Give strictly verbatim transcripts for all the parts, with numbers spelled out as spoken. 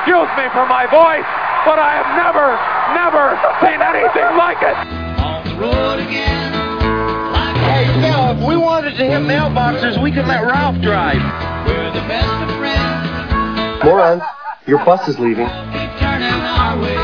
excuse me for my voice, but I have never, never seen anything like it. On the road again. Hey, Phil, if we wanted to hit mailboxes, we could let Ralph drive. We're the best of friends. Moron, your bus is leaving. Keep turning our way,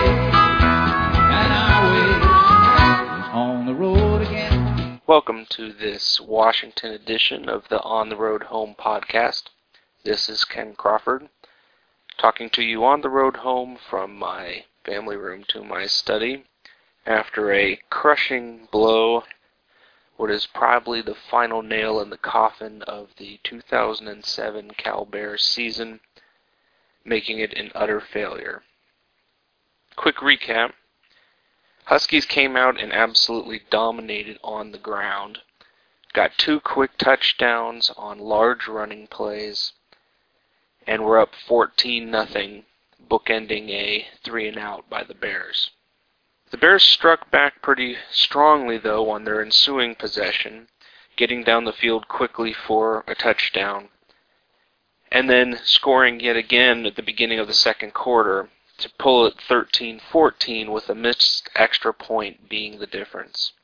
and our way is on the road again. Welcome to this Washington edition of the On the Road Home podcast. This is Ken Crawford, talking to you on the road home from my family room to my study after a crushing blow, what is probably the final nail in the coffin of the two thousand seven Cal Bears season, making it an utter failure. Quick recap. Huskies came out and absolutely dominated on the ground. Got two quick touchdowns on large running plays, and were up fourteen nothing, bookending a three and out by the Bears. The Bears struck back pretty strongly, though, on their ensuing possession, getting down the field quickly for a touchdown, and then scoring yet again at the beginning of the second quarter to pull it thirteen fourteen, with a missed extra point being the difference.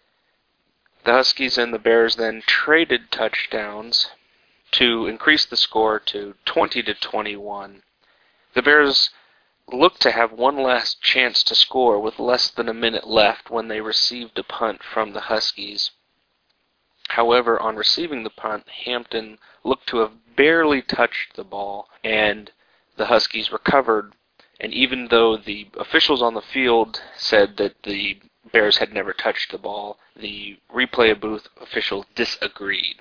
The Huskies and the Bears then traded touchdowns to increase the score to twenty to twenty-one. The Bears looked to have one last chance to score with less than a minute left when they received a punt from the Huskies. However, on receiving the punt, Hampton looked to have barely touched the ball, and the Huskies recovered. And even though the officials on the field said that the Bears had never touched the ball, the replay booth official disagreed.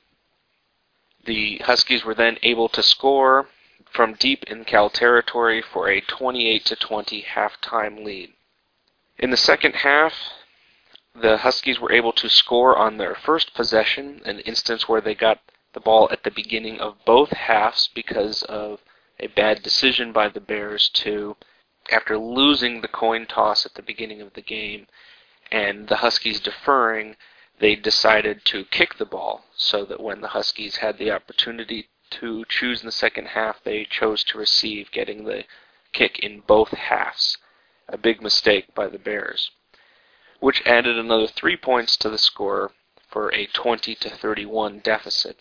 The Huskies were then able to score from deep in Cal territory for a twenty-eight to twenty halftime lead. In the second half, the Huskies were able to score on their first possession, an instance where they got the ball at the beginning of both halves because of a bad decision by the Bears to, after losing the coin toss at the beginning of the game and the Huskies deferring, they decided to kick the ball, so that when the Huskies had the opportunity to choose in the second half, they chose to receive, getting the kick in both halves. A big mistake by the Bears, which added another three points to the score for a twenty to thirty-one deficit.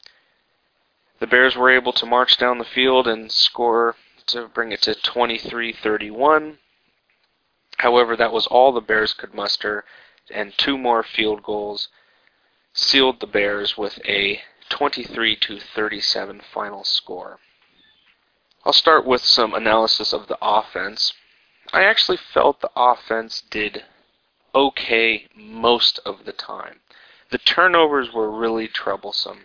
The Bears were able to march down the field and score to bring it to twenty-three thirty-one. However, that was all the Bears could muster, and two more field goals sealed the Bears with a twenty-three to thirty-seven final score. I'll start with some analysis of the offense. I actually felt the offense did okay most of the time. The turnovers were really troublesome.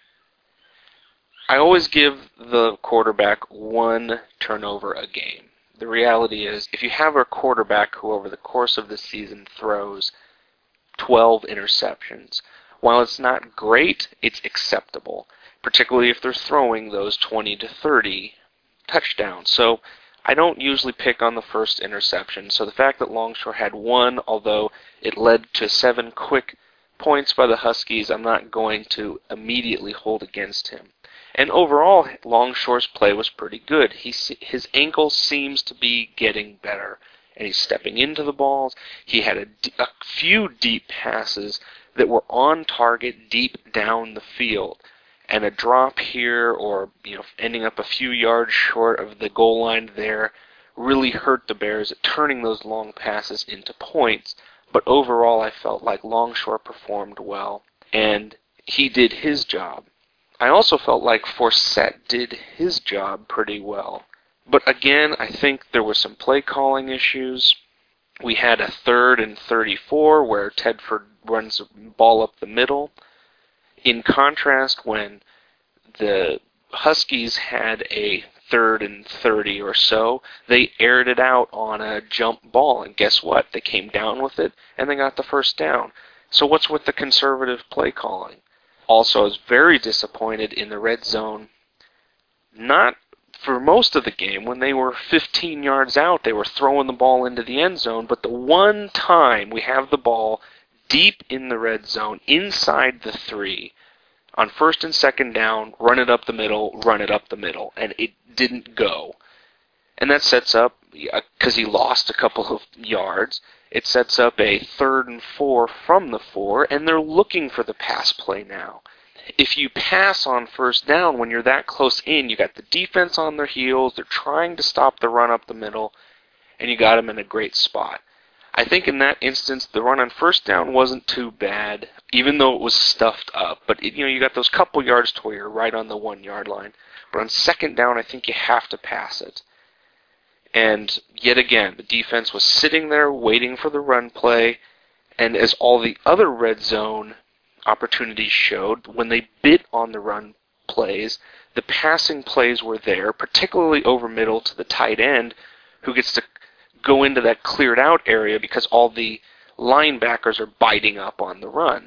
I always give the quarterback one turnover a game. The reality is, if you have a quarterback who over the course of the season throws twelve interceptions, while it's not great, it's acceptable, particularly if they're throwing those twenty to thirty touchdowns. So I don't usually pick on the first interception. So the fact that Longshore had one, although it led to seven quick points by the Huskies, I'm not going to immediately hold against him. And overall, Longshore's play was pretty good. He, his ankle seems to be getting better, and he's stepping into the balls. He had a, a few deep passes that were on target deep down the field, and a drop here or you know ending up a few yards short of the goal line there really hurt the Bears at turning those long passes into points. But overall, I felt like Longshore performed well, and he did his job. I also felt like Forsett did his job pretty well. But again, I think there were some play calling issues. We had a third and thirty-four where Tedford runs the ball up the middle. In contrast, when the Huskies had a third and thirty or so, they aired it out on a jump ball, and guess what? They came down with it, and they got the first down. So what's with the conservative play calling? Also, I was very disappointed in the red zone. Not for most of the game. When they were fifteen yards out, they were throwing the ball into the end zone, but the one time we have the ball deep in the red zone, inside the three, on first and second down, run it up the middle, run it up the middle, and it didn't go. And that sets up, because he lost a couple of yards, it sets up a third and four from the four, and they're looking for the pass play now. If you pass on first down when you're that close in, you got the defense on their heels, they're trying to stop the run up the middle, and you got them in a great spot. I think in that instance, the run on first down wasn't too bad, even though it was stuffed up. But, it, you know, you got those couple yards to where you're right on the one-yard line. But on second down, I think you have to pass it. And yet again, the defense was sitting there waiting for the run play, and as all the other red zone opportunities showed, when they bit on the run plays, the passing plays were there, particularly over middle to the tight end, who gets to go into that cleared out area because all the linebackers are biting up on the run.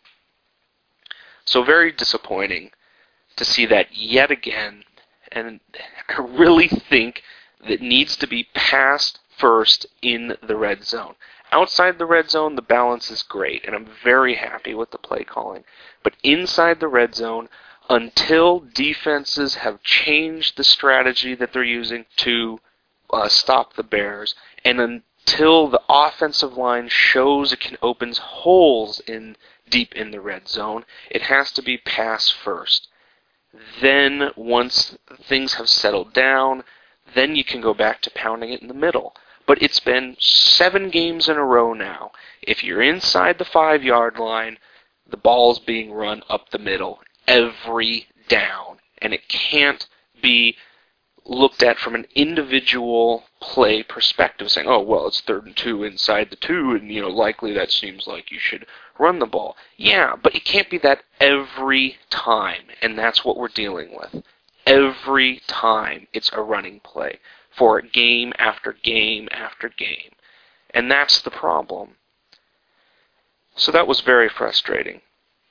So very disappointing to see that yet again, and I really think that needs to be passed first in the red zone. Outside the red zone, the balance is great, and I'm very happy with the play calling. But inside the red zone, until defenses have changed the strategy that they're using to uh, stop the Bears, and until the offensive line shows it can open holes in deep in the red zone, it has to be pass first. Then, once things have settled down, then you can go back to pounding it in the middle. But it's been seven games in a row now. If you're inside the five-yard line, the ball's being run up the middle every down. And it can't be looked at from an individual play perspective, saying, oh, well, it's third and two inside the two, and, you know, likely that seems like you should run the ball. Yeah, but it can't be that every time, and that's what we're dealing with. Every time it's a running play for game after game after game. And that's the problem. So that was very frustrating.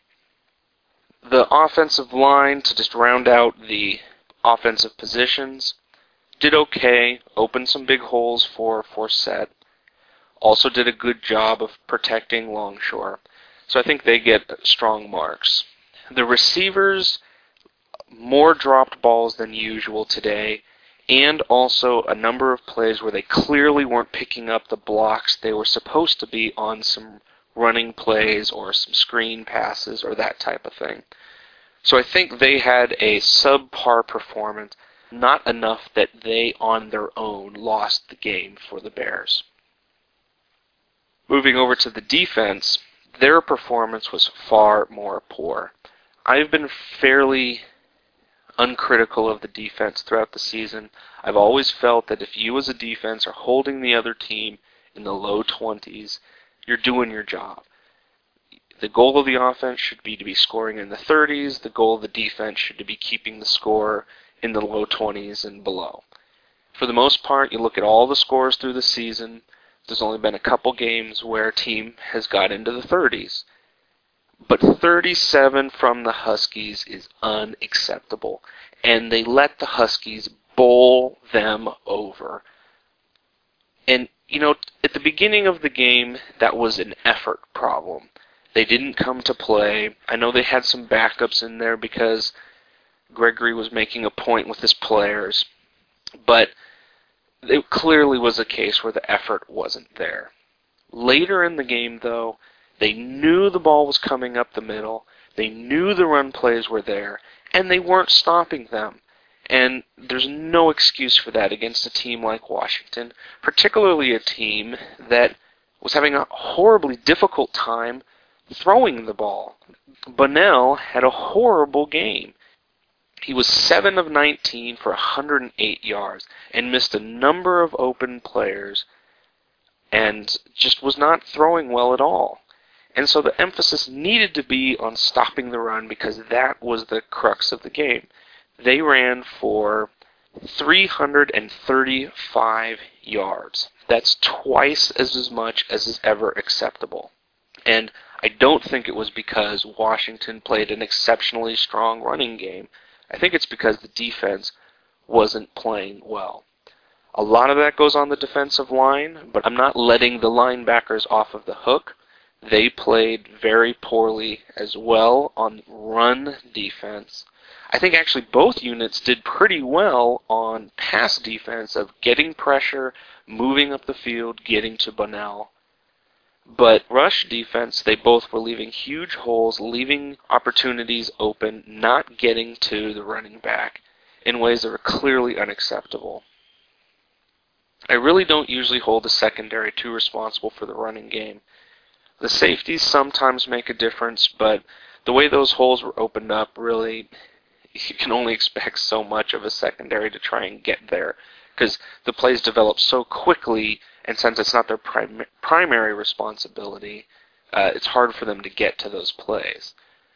The offensive line, to just round out the offensive positions, did okay, opened some big holes for Forsett. Also did a good job of protecting Longshore. So I think they get strong marks. The receivers, more dropped balls than usual today, and also a number of plays where they clearly weren't picking up the blocks they were supposed to be on some running plays or some screen passes or that type of thing. So I think they had a subpar performance, not enough that they on their own lost the game for the Bears. Moving over to the defense, their performance was far more poor. I've been fairly uncritical of the defense throughout the season. I've always felt that if you as a defense are holding the other team in the low twenties, you're doing your job. The goal of the offense should be to be scoring in the thirties. The goal of the defense should be keeping the score in the low twenties and below. For the most part, you look at all the scores through the season, there's only been a couple games where a team has got into the thirties. But thirty-seven from the Huskies is unacceptable. And they let the Huskies bowl them over. And, you know, at the beginning of the game, that was an effort problem. They didn't come to play. I know they had some backups in there because Gregory was making a point with his players. But it clearly was a case where the effort wasn't there. Later in the game, though, they knew the ball was coming up the middle, they knew the run plays were there, and they weren't stopping them. And there's no excuse for that against a team like Washington, particularly a team that was having a horribly difficult time throwing the ball. Bunnell had a horrible game. He was seven of nineteen for one hundred eight yards and missed a number of open players and just was not throwing well at all. And so the emphasis needed to be on stopping the run because that was the crux of the game. They ran for three hundred thirty-five yards. That's twice as, as much as is ever acceptable. And I don't think it was because Washington played an exceptionally strong running game. I think it's because the defense wasn't playing well. A lot of that goes on the defensive line, but I'm not letting the linebackers off of the hook. They played very poorly as well on run defense. I think actually both units did pretty well on pass defense of getting pressure, moving up the field, getting to Bunnell. But rush defense, they both were leaving huge holes, leaving opportunities open, not getting to the running back in ways that were clearly unacceptable. I really don't usually hold the secondary too responsible for the running game. The safeties sometimes make a difference, but the way those holes were opened up, really, you can only expect so much of a secondary to try and get there, because the plays develop so quickly, and since it's not their prim- primary responsibility, uh, it's hard for them to get to those plays.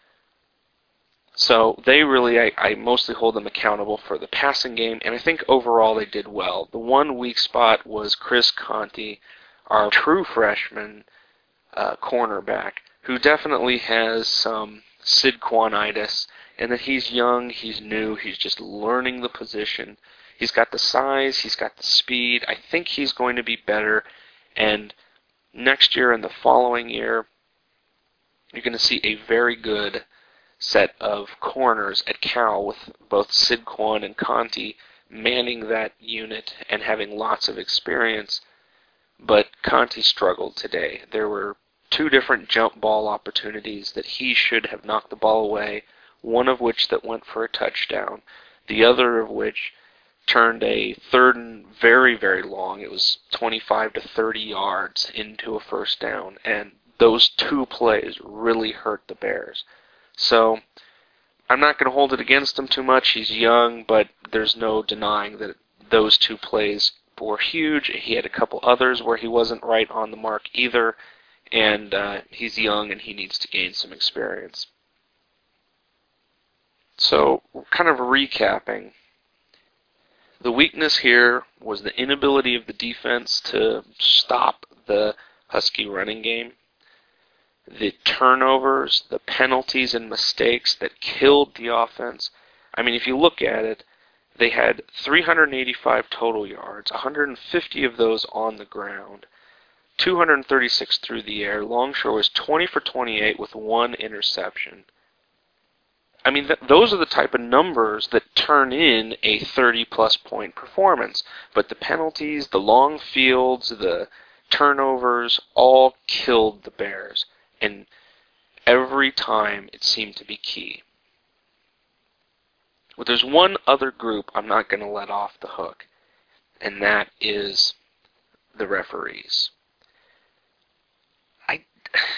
So they really, I, I mostly hold them accountable for the passing game, and I think overall they did well. The one weak spot was Chris Conte, our true freshman uh, cornerback, who definitely has some Sid Kwanitis, and that he's young, he's new, he's just learning the position. He's got the size, he's got the speed. I think he's going to be better, and next year and the following year, you're going to see a very good set of corners at Cal with both Sid Kwan and Conte manning that unit and having lots of experience. But Conte struggled today. There were two different jump ball opportunities that he should have knocked the ball away, one of which that went for a touchdown, the other of which turned a third and very, very long, it was twenty-five to thirty yards, into a first down, and those two plays really hurt the Bears. So I'm not going to hold it against him too much. He's young, but there's no denying that those two plays were huge. He had a couple others where he wasn't right on the mark either, and uh, he's young and he needs to gain some experience. So, kind of recapping, the weakness here was the inability of the defense to stop the Husky running game. The turnovers, the penalties and mistakes that killed the offense. I mean, if you look at it, they had three hundred eighty-five total yards, one hundred fifty of those on the ground, two hundred thirty-six through the air. Longshore was twenty for twenty-eight with one interception. I mean, th- those are the type of numbers that turn in a thirty-plus point performance. But the penalties, the long fields, the turnovers all killed the Bears. And every time it seemed to be key. Well, there's one other group I'm not going to let off the hook, and that is the referees. I,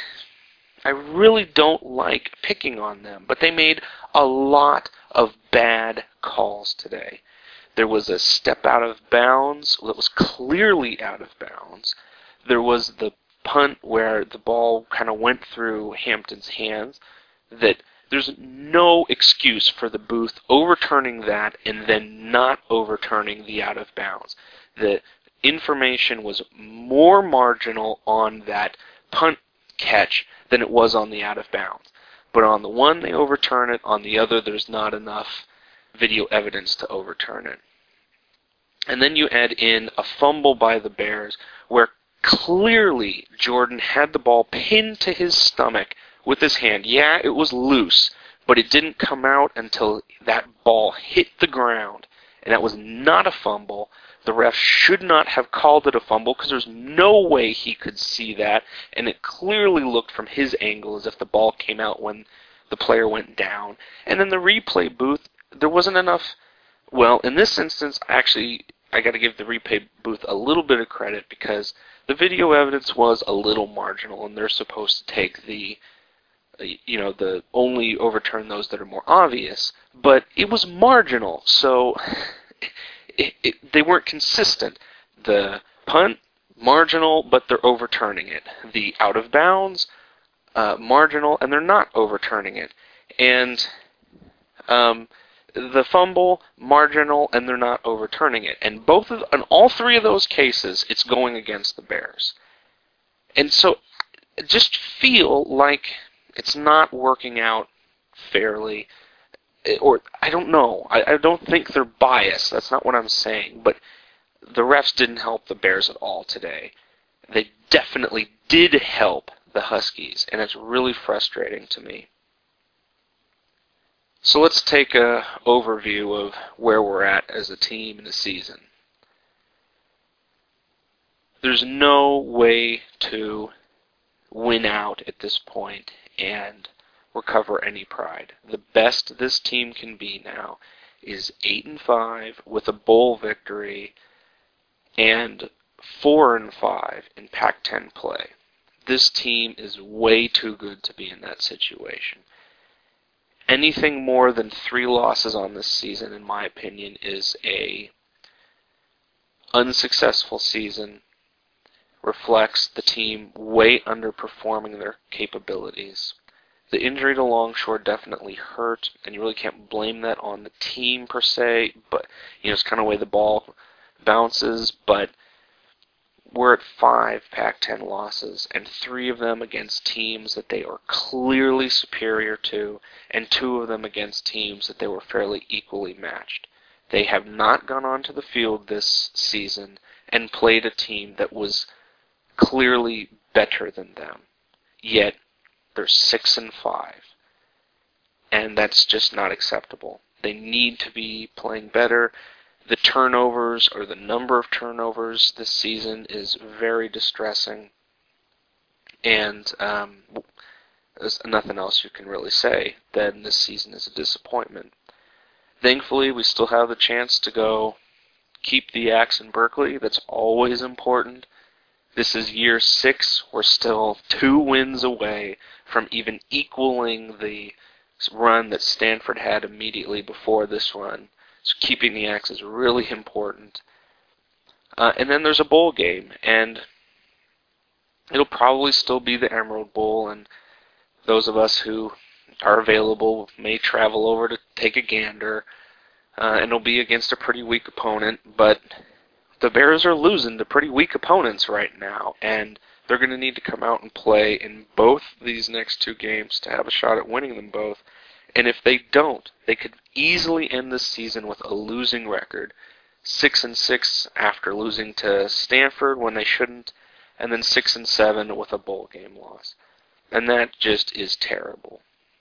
I really don't like picking on them, but they made a lot of bad calls today. There was a step out of bounds that was clearly out of bounds. There was the punt where the ball kind of went through Hampton's hands, that there's no excuse for the booth overturning that and then not overturning the out of bounds. The information was more marginal on that punt catch than it was on the out of bounds. But on the one, they overturn it. On the other, there's not enough video evidence to overturn it. And then you add in a fumble by the Bears where clearly Jordan had the ball pinned to his stomach with his hand. Yeah, it was loose, but it didn't come out until that ball hit the ground. And that was not a fumble. The ref should not have called it a fumble because there's no way he could see that. And it clearly looked from his angle as if the ball came out when the player went down. And then the replay booth, there wasn't enough. Well, in this instance, actually, I got to give the replay booth a little bit of credit because the video evidence was a little marginal, and they're supposed to take the, you know, the only overturn those that are more obvious. But it was marginal, so it, it, they weren't consistent. The punt, marginal, but they're overturning it. The out of bounds, uh, marginal, and they're not overturning it. And um, the fumble, marginal, and they're not overturning it. And both of, in all three of those cases, it's going against the Bears. And so, just feel like it's not working out fairly, or I don't know. I, I don't think they're biased. That's not what I'm saying. But the refs didn't help the Bears at all today. They definitely did help the Huskies, and it's really frustrating to me. So let's take a overview of where we're at as a team in the season. There's no way to win out at this point and recover any pride. The best this team can be now is eight and five with a bowl victory and four and five in Pac ten play. This team is way too good to be in that situation. Anything more than three losses on this season, in my opinion, is a unsuccessful season. Reflects the team way underperforming their capabilities. The injury to Longshore definitely hurt, and you really can't blame that on the team per se, but you know it's kind of the way the ball bounces. But we're at five Pac ten losses, and three of them against teams that they are clearly superior to, and two of them against teams that they were fairly equally matched. They have not gone onto the field this season and played a team that was clearly better than them. Yet they're six and five, and that's just not acceptable. They need to be playing better. The turnovers, or the number of turnovers this season, is very distressing, and um, there's nothing else you can really say. Then this season is a disappointment. Thankfully, we still have the chance to go keep the axe in Berkeley. That's always important. This is year six. We're still two wins away from even equaling the run that Stanford had immediately before this run. So keeping the axe is really important. Uh, and then there's a bowl game, and it'll probably still be the Emerald Bowl, and those of us who are available may travel over to take a gander, uh, and it'll be against a pretty weak opponent, but the Bears are losing to pretty weak opponents right now, and they're going to need to come out and play in both these next two games to have a shot at winning them both. And if they don't, they could easily end this season with a losing record, six and six after losing to Stanford when they shouldn't, and then six and seven with a bowl game loss. And that just is terrible.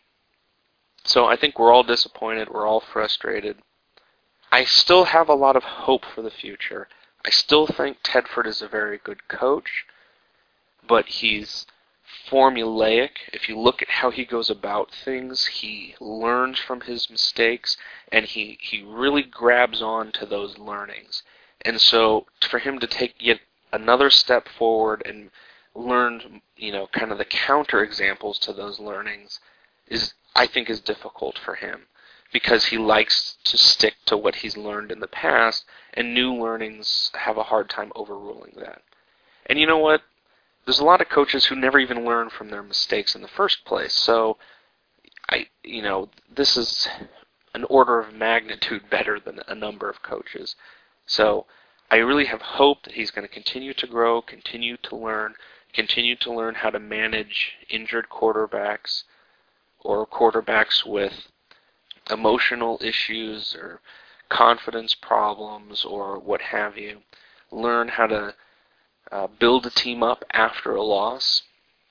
So I think we're all disappointed. We're all frustrated. I still have a lot of hope for the future. I still think Tedford is a very good coach, but he's formulaic. If you look at how he goes about things, he learns from his mistakes, and he, he really grabs on to those learnings. And so for him to take yet another step forward and learn, you know, kind of the counter examples to those learnings is, I think, is difficult for him, because he likes to stick to what he's learned in the past, and new learnings have a hard time overruling that. And you know what? There's a lot of coaches who never even learn from their mistakes in the first place. So, I, you know, this is an order of magnitude better than a number of coaches. So, I really have hope that he's going to continue to grow, continue to learn, continue to learn how to manage injured quarterbacks or quarterbacks with emotional issues or confidence problems or what have you. Learn how to Uh, build a team up after a loss.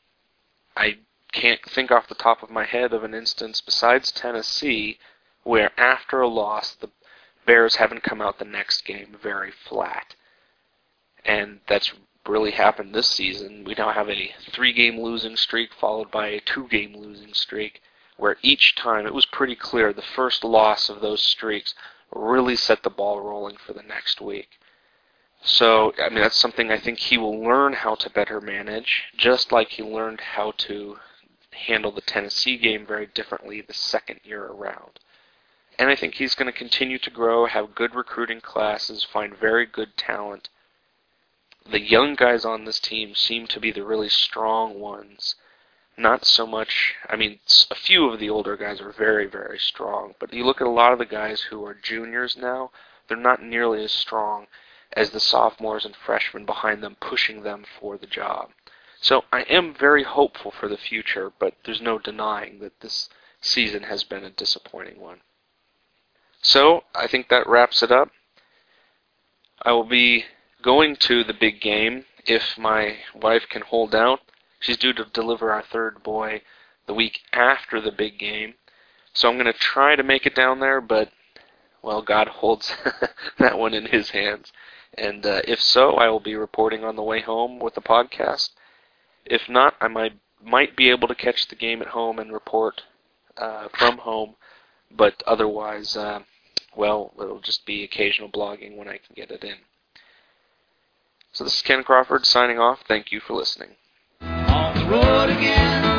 I can't think off the top of my head of an instance besides Tennessee where after a loss the Bears haven't come out the next game very flat. And that's really happened this season. We now have a three-game losing streak followed by a two-game losing streak, where each time it was pretty clear the first loss of those streaks really set the ball rolling for the next week. So, I mean, that's something I think he will learn how to better manage, just like he learned how to handle the Tennessee game very differently the second year around. And I think he's going to continue to grow, have good recruiting classes, find very good talent. The young guys on this team seem to be the really strong ones. Not so much, I mean, a few of the older guys are very, very strong, but you look at a lot of the guys who are juniors now, they're not nearly as strong as the sophomores and freshmen behind them pushing them for the job. So I am very hopeful for the future, but there's no denying that this season has been a disappointing one. So I think that wraps it up. I will be going to the big game if my wife can hold out. She's due to deliver our third boy the week after the big game. So I'm going to try to make it down there, but, well, God holds that one in his hands. And uh, if so, I will be reporting on the way home with the podcast. If not, I might might be able to catch the game at home and report uh, from home, but otherwise, uh, well, it'll just be occasional blogging when I can get it in. So this is Ken Crawford signing off. Thank you for listening. On the road again.